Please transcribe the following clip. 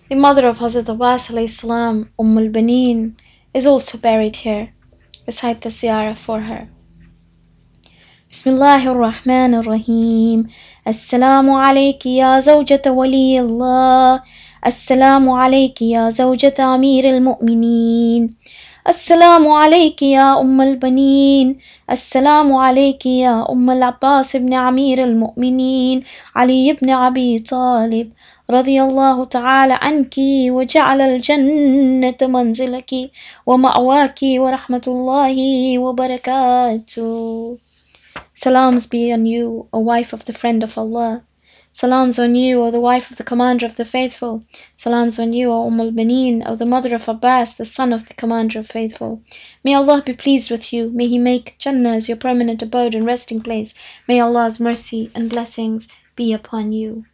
The mother of Hazrat Abbas alayhi salam, al-Baneen, is also buried here. Recite the ziyarah for her. Bismillahir Rahmanir Rahim. Assalamu alayki ya zawjata wali Allah. Assalamu alayki ya zawjata Amir al-Mu'mineen. السلام عليك يا أم البنين. السلام عليك يا أم العباس بن أمير المؤمنين علي بن أبي طالب رضي الله تعالى عنك وجعل الجنة منزلك ومأواك ورحمة الله وبركاته. Salams be on you, O wife of the friend of Allah. Salams on you, O the wife of the Commander of the Faithful. Salams on you, O al-Baneen, O the mother of Abbas, the son of the Commander of Faithful. May Allah be pleased with you. May He make Jannah as your permanent abode and resting place. May Allah's mercy and blessings be upon you.